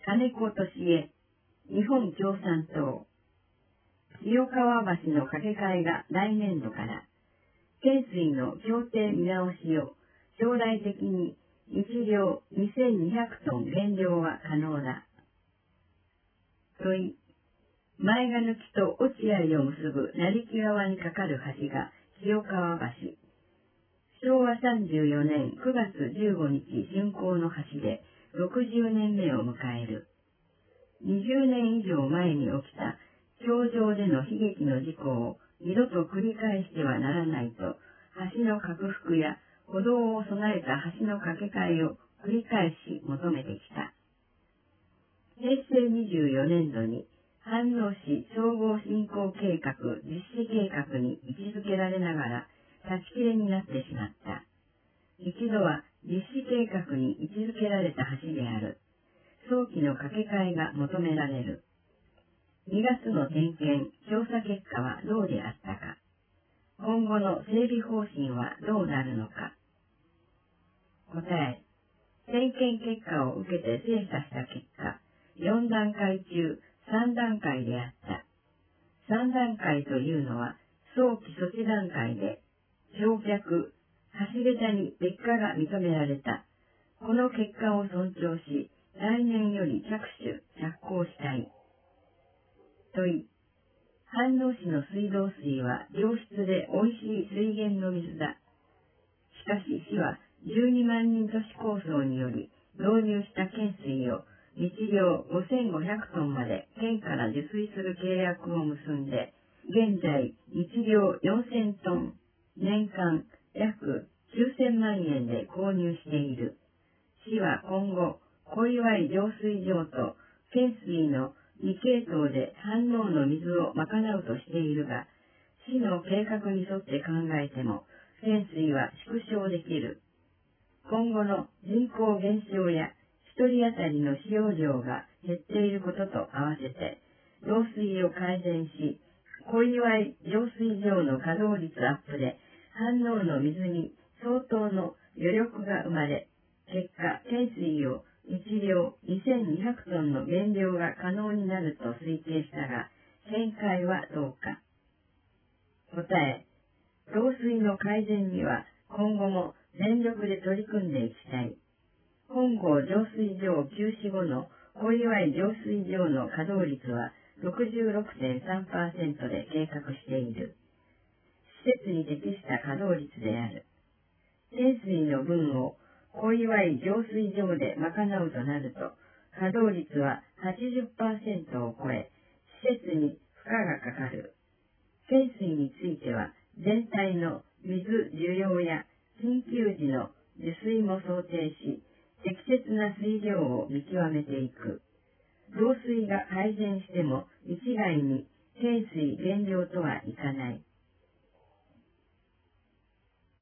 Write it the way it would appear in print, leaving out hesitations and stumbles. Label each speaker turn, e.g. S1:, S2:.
S1: 金子敏恵、日本共産党。清川橋の架け替えが来年度から、県水の協定見直しを将来的に日量2200トン減量は可能だ。問い、前ヶ貫と落合を結ぶ成木川に架かる橋が清川橋。昭和34年9月15日竣工の橋で60年目を迎える。20年以上前に起きた橋上での悲劇の事故を二度と繰り返してはならないと、橋の拡幅や歩道を備えた橋の架け替えを繰り返し求めてきた。平成24年度に飯能市総合振興計画実施計画に位置づけられながら立ち切れになってしまった。一度は実施計画に位置づけられた橋である。早期の架け替えが求められる。2月の点検・調査結果はどうであったか。今後の整備方針はどうなるのか。答え、点検結果を受けて精査した結果、4段階中3段階であった。3段階というのは早期措置段階で、橋脚、橋桁に劣化が認められた。この結果を尊重し、来年より着工したい。問い、飯能市の水道水は良質で美味しい水源の水だ。しかし市は12万人都市構想により導入した県水を日量5500トンまで県から受水する契約を結んで、現在日量4000トン、年間約9000万円で購入している。市は今後、小岩井浄水場と県水の2系統で飯能の水を賄うとしているが、市の計画に沿って考えても、県水は縮小できる。今後の人口減少や一人当たりの使用量が減っていることと合わせて、漏水を改善し、小岩井浄水場の稼働率アップで、飯能の水に相当の余力が生まれ、結果、県水を日量2200トンの減量が可能になると推計したが、見解はどうか。答え、漏水の改善には今後も全力で取り組んでいきたい。本郷浄水場休止後の小岩井浄水場の稼働率は 66.3% で計画している。施設に適した稼働率である。県水の分を小岩井浄水場で賄うとなると、稼働率は 80% を超え、施設に負荷がかかる。県水については、全体の水需要や緊急時の受水も想定し、適切な水量を見極めていく。漏水が改善しても一概に県水減量とはいかない。